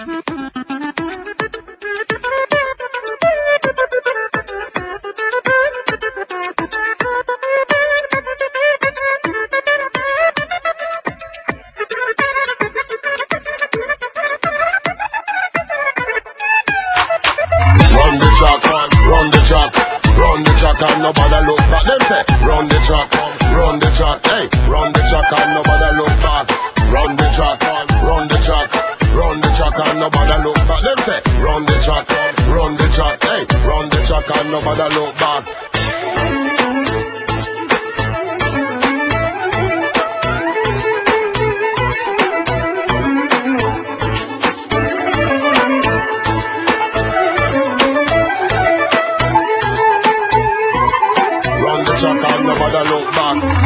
And nobody look back. Them say, run the track, hey, run the track and nobody look back. Run the track, run the track, run the track and nobody look back. Them say, run the track, hey, run the track and nobody look back. Run the track and nobody look back.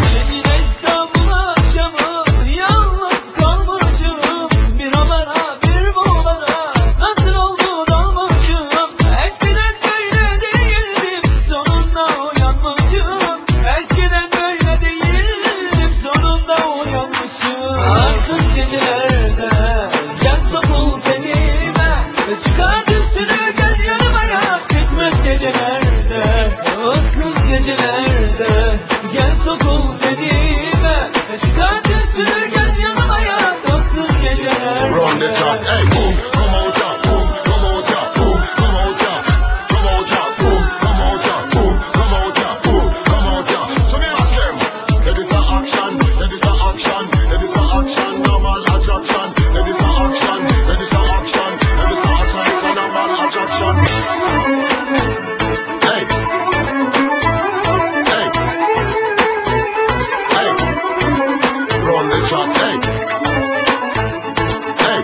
Gel sokul dediğime, çıkart üstüne gel yanıma ya, tatsız geceler. Run the track, hey, boom, come on, jump, boom, come on, jump, boom, come on, jump, come on, jump, boom, come on, jump, boom, come on, jump, boom, come on, jump. So me ask them, say this a action, say this a action, say this a action, normal attraction, say this a action, say this a action, say this a action, it's a normal attraction. Hey. Run the track, hey, hey,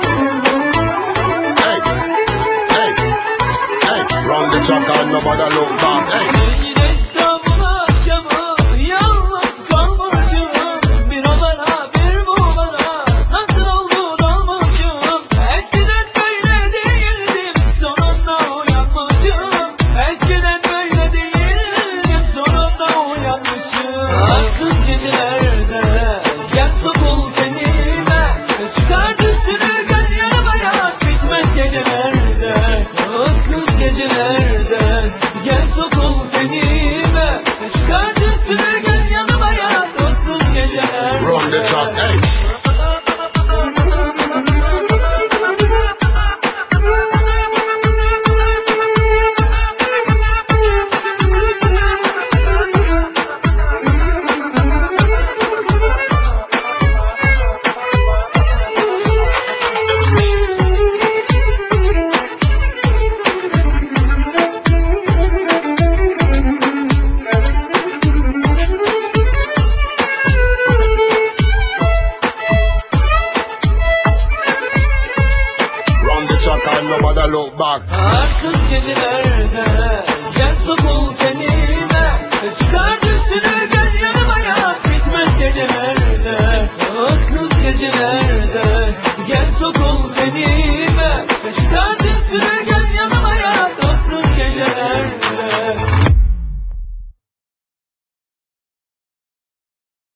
hey, hey, hey, run the track and nobody look back, hey. Yine İstanbul akşamı, yalnız kalmışım. Bir o bana, bir bu bana, nasıl oldu dalmışım. Eskiden böyle değildim, sonunda uyanmışım. Eskiden böyle değildim, sonunda uyanmışım. Arsız gecelerde gel sokul tenime, çıkart üstüne gel yanıma ya, bitmez gecelerde, ıssız gecelerde. Gel sokul tenime, çıkart üstüne gel yanıma ya, ıssız gecelerde. Run the track, hey. Nobody look back. Arsız gecelerde gel sokul tenime, çıkart üstüne gel yanıma ya, bitmez gecelerde, ıssız gecelerde. Gel sokul tenime, çıkart üstüne gel